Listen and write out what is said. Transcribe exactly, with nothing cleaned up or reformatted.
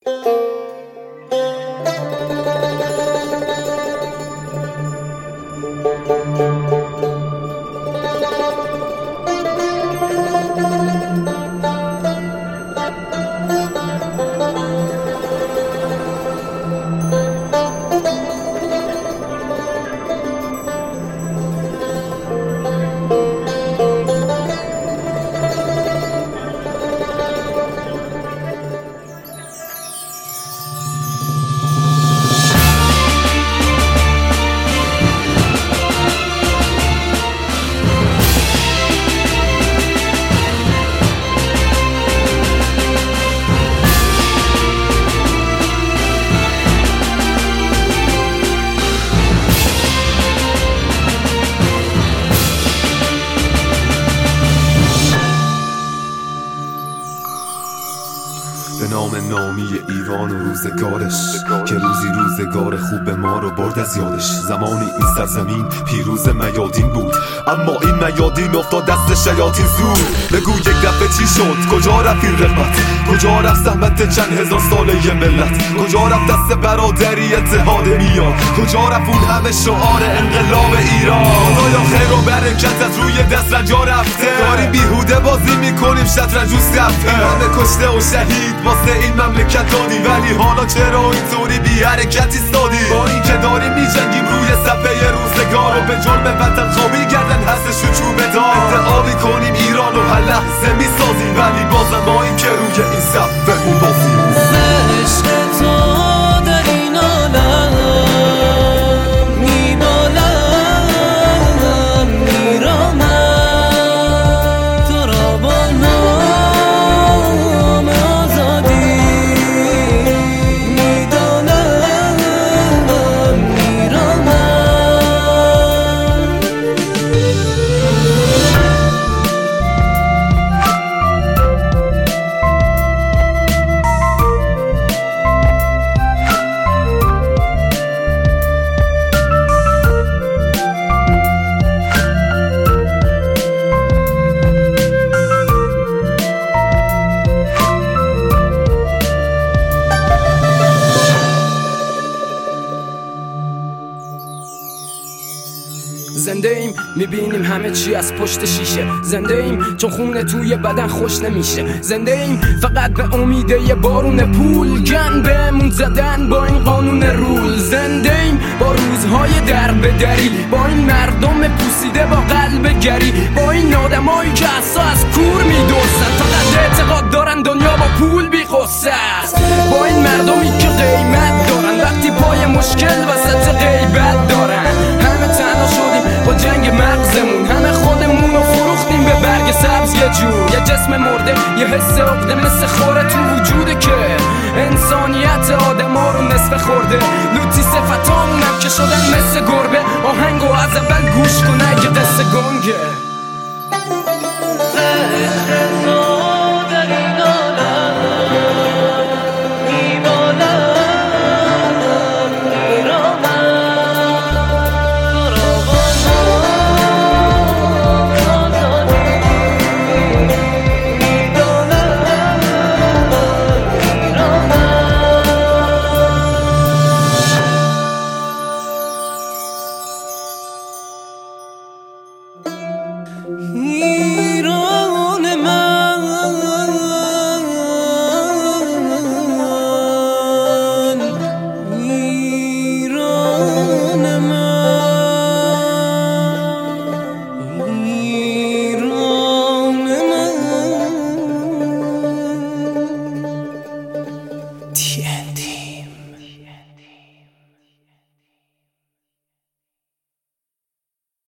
به نام نامی ایران و روزگارش که روزی روزگار خوب ما رو برد از یادش. زمانی این سرزمین پیروز میادین بود، اما این میادین افتاد دست شیاطین زود. بگو یک دفعه چی شد؟ کجا رفت این رغبت؟ کجا رفت زحمت چند هزار ساله ی ملت؟ کجا رفت دست برادری اتحاد میاد؟ کجا رفت اون همه شعار انقلاب ایران؟ خدایا خیر و برکت از روی دست رنجا رفته، داریم بیهوده بازی میکنیم شطرنج و سفته. همه کشته و شهید واسه این مملکت دادی، ولی حالا چرا اینطوری بی حرکت ایستادی؟ با این که داریم میجنگیم روی صفحه روزگار، و به جرم وطن خوابی گردن هستش و چوبه دار. ادعا میکنیم ایران و هر لحظه میسازیم، ولی بازم ما این که روی این صفحه میبازیم. عشق تو در این عالم میبالم میرامم، تو را با نام آزادی میدانم میرامم. زنده ایم میبینیم همه چی از پشت شیشه، زنده ایم چون خونه توی بدن خوش نمیشه، زنده ایم فقط به امیده یه بارون پول، گن بهمون زدن با این قانون رول. زنده ایم با روزهای در به دری، با این مردم پوسیده با قلب گری، با این آدمایی که اصلا از کور میدوزن، فقط اعتقاد دارن دنیا با پول بی قصه است، با این مردمی که قیمت دارن وقتی پای مشکل وسط غیبت دارن. همه تنها شدیم با جنگ مغزمون، همه خودمون رو فروختیم به برگ سبز یه جور. یه جسم مرده، یه حس عقده مثل خوره تو وجوده که انسانیت آدم ها رو نصف خورده. لوتی صفتامونم که شدن مثل گربه، آهنگو از اول گوش کنه اگه قصه گنگه.